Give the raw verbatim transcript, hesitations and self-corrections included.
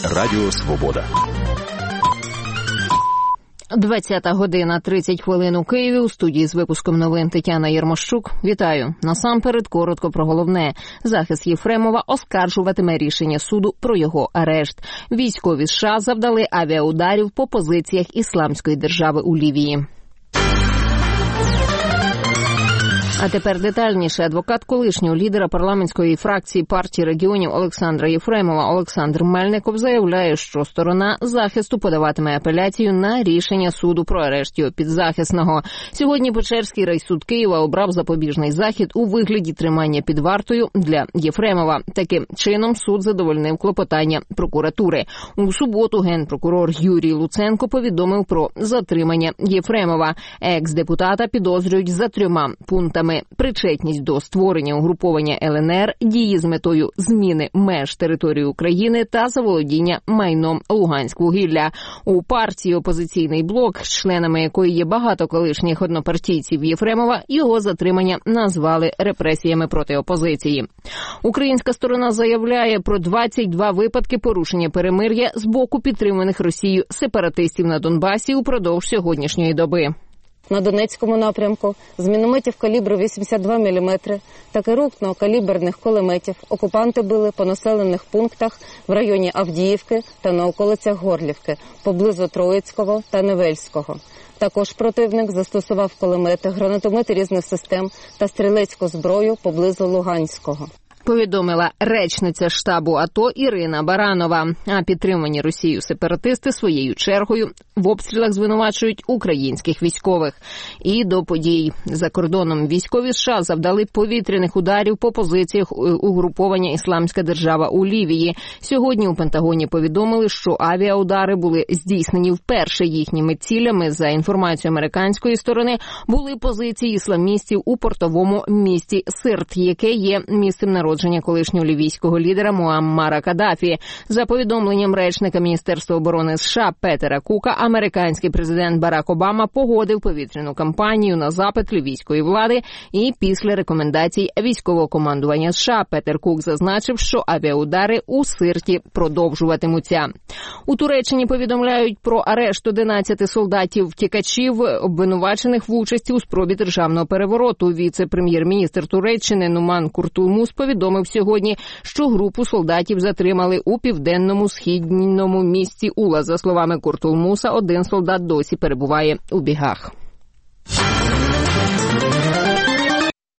Радіо Свобода. двадцята година тридцять хвилин у Києві. У студії з випуском новин Тетяна Єрмощук. Вітаю. Насамперед коротко про головне. Захист Єфремова оскаржуватиме рішення суду про його арешт. Військові США завдали авіаударів по позиціях Ісламської держави у Лівії. А тепер детальніше. Адвокат колишнього лідера парламентської фракції партії регіонів Олександра Єфремова Олександр Мельников заявляє, що сторона захисту подаватиме апеляцію на рішення суду про арешт його підзахисного. Сьогодні Печерський райсуд Києва обрав запобіжний захід у вигляді тримання під вартою для Єфремова. Таким чином суд задовольнив клопотання прокуратури. У суботу генпрокурор Юрій Луценко повідомив про затримання Єфремова. Екс-депутата підозрюють за трьома пунктами: причетність до створення угруповання ел ен ер, дії з метою зміни меж території України та заволодіння майном Луганськвугілля. У партії «Опозиційний блок», членами якої є багато колишніх однопартійців Єфремова, його затримання назвали репресіями проти опозиції. Українська сторона заявляє про двадцять два випадки порушення перемир'я з боку підтриманих Росією сепаратистів на Донбасі упродовж сьогоднішньої доби. На Донецькому напрямку з мінометів калібру вісімдесят два міліметри та крупнокаліберних кулеметів окупанти били по населених пунктах в районі Авдіївки та на околицях Горлівки, поблизу Троїцького та Невельського. Також противник застосував кулемети, гранатомети різних систем та стрілецьку зброю поблизу Луганського. Повідомила речниця штабу АТО Ірина Баранова. А підтримані Росією сепаратисти своєю чергою в обстрілах звинувачують українських військових. І до подій. За кордоном військові США завдали повітряних ударів по позиціях угруповання Ісламська держава у Лівії. Сьогодні у Пентагоні повідомили, що авіаудари були здійснені вперше. Їхніми цілями, за інформацією американської сторони, були позиції ісламістів у портовому місті Сирт, яке є місцем народження колишнього лівійського лідера Муаммара Каддафі. За повідомленням речника Міністерства оборони США Петера Кука, американський президент Барак Обама погодив повітряну кампанію на запит лівійської влади, і після рекомендацій військового командування США Петер Кук зазначив, що авіаудари у Сирті продовжуватимуться. У Туреччині повідомляють про арешт одинадцяти солдатів-втікачів, обвинувачених в участі у спробі державного перевороту. Віце-прем'єр-міністр Туреччини Нуман Куртулмус повідомив сьогодні, що групу солдатів затримали у південному східному місті Ула. За словами Куртулмуса, один солдат досі перебуває у бігах.